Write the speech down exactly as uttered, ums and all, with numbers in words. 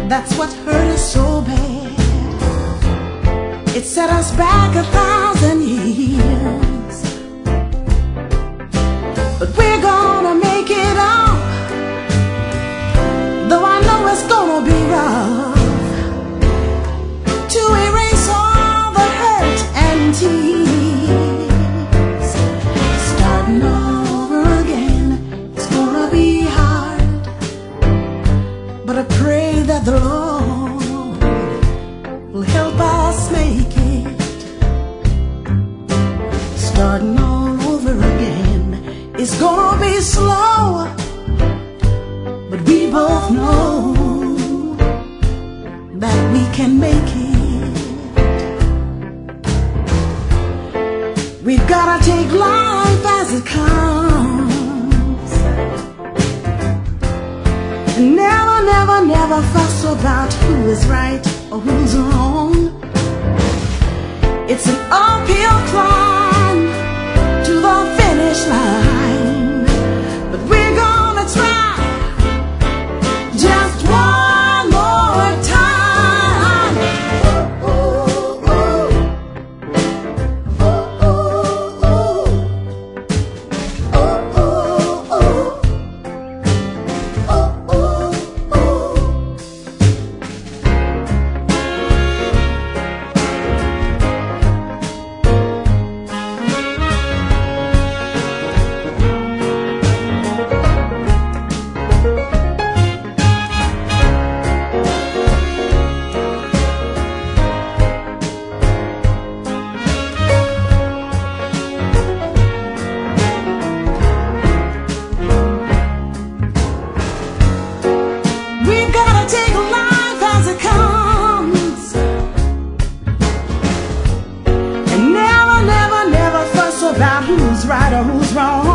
That's what hurt us so bad. It set us back a thousand years. But we're gonna make it on, though I know it's gonna be rough, to erase all the hurt and tears. Starting over again, it's gonna be hard, but I pray that the Lord will help us make it. Starting all over again, it's gonna be slow, but we both know that we can make it. We've gotta take life as it comes, and never, never, never fuss about who is right or who's wrong. It's an uphill climb to the finish line, but we're gonna try just one more time. Oh, oh, oh. Oh, oh, oh. Oh, oh, oh. Oh, oh, oh. We've gotta take life as it comes, and never, never, never fuss about who's right or who's wrong.